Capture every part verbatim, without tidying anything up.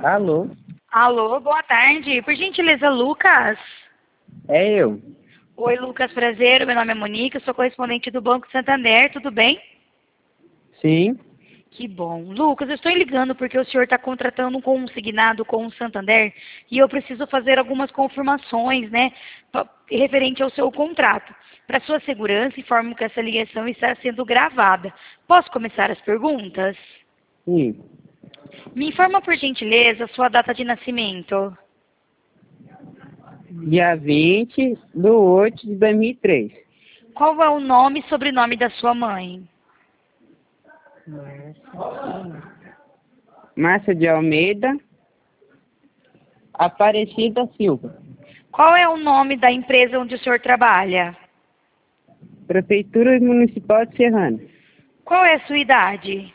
Alô? Alô, boa tarde. Por gentileza, Lucas? É eu. Oi, Lucas, prazer. Meu nome é Monique, eu sou correspondente do Banco Santander, tudo bem? Sim. Que bom. Lucas, eu estou ligando porque o senhor está contratando um consignado com o Santander e eu preciso fazer algumas confirmações, né, pa- referente ao seu contrato. Para sua segurança, informo que essa ligação está sendo gravada. Posso começar as perguntas? Sim. Me informa, por gentileza, sua data de nascimento. Dia vinte de oito de dois mil e três. Qual é o nome e sobrenome da sua mãe? Márcia de Almeida. Aparecida Silva. Qual é o nome da empresa onde o senhor trabalha? Prefeitura Municipal de Serrana. Qual é a sua idade?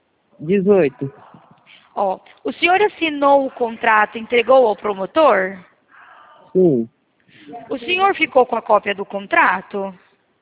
dezoito. Ó, o senhor assinou o contrato e entregou ao promotor? Sim. O senhor ficou com a cópia do contrato?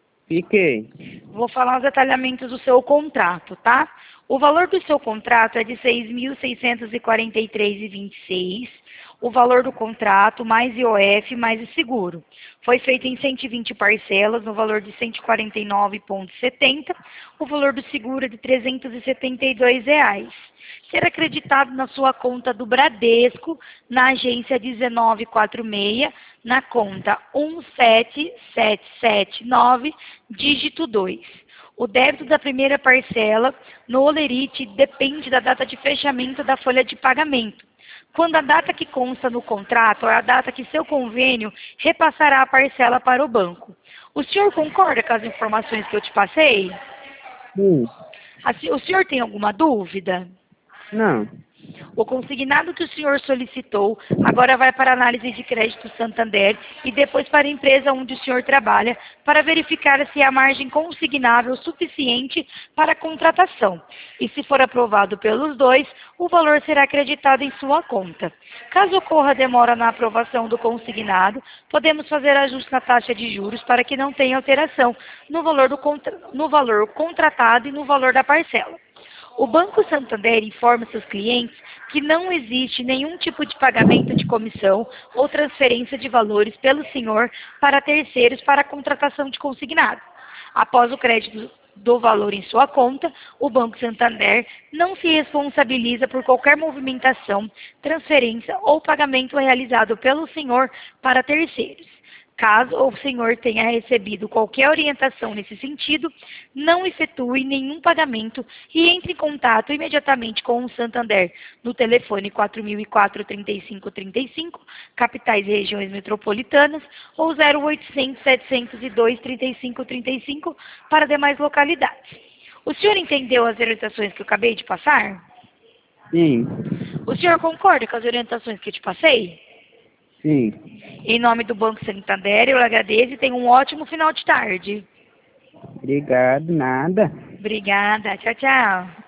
Fiquei. Vou falar os detalhamentos do seu contrato, tá? O valor do seu contrato é de seis mil seiscentos e quarenta e três reais e vinte e seis centavos. O valor do contrato mais I O F mais o seguro. Foi feito em cento e vinte parcelas no valor de cento e quarenta e nove reais e setenta centavos. O valor do seguro é de trezentos e setenta e dois reais. Será acreditado na sua conta do Bradesco, na agência dezenove quarenta e seis, na conta um sete sete sete nove, dígito dois. O débito da primeira parcela no Olerite depende da data de fechamento da folha de pagamento. Quando a data que consta no contrato é a data que seu convênio repassará a parcela para o banco. O senhor concorda com as informações que eu te passei? Sim. Assim, o senhor tem alguma dúvida? Não. O consignado que o senhor solicitou agora vai para a análise de crédito Santander e depois para a empresa onde o senhor trabalha para verificar se há margem consignável suficiente para a contratação. E se for aprovado pelos dois, o valor será acreditado em sua conta. Caso ocorra demora na aprovação do consignado, podemos fazer ajuste na taxa de juros para que não tenha alteração no valor, do contra... no valor contratado e no valor da parcela. O Banco Santander informa seus clientes que não existe nenhum tipo de pagamento de comissão ou transferência de valores pelo senhor para terceiros para a contratação de consignado. Após o crédito do valor em sua conta, o Banco Santander não se responsabiliza por qualquer movimentação, transferência ou pagamento realizado pelo senhor para terceiros. Caso o senhor tenha recebido qualquer orientação nesse sentido, não efetue nenhum pagamento e entre em contato imediatamente com o Santander no telefone quatro mil e quatro, trinta e cinco trinta e cinco, capitais e regiões metropolitanas, ou zero oitocentos, setecentos e dois, trinta e cinco trinta e cinco para demais localidades. O senhor entendeu as orientações que eu acabei de passar? Sim. O senhor concorda com as orientações que eu te passei? Sim. Em nome do Banco Santander, eu agradeço e tenha um ótimo final de tarde. Obrigado, nada. Obrigada. Tchau, tchau.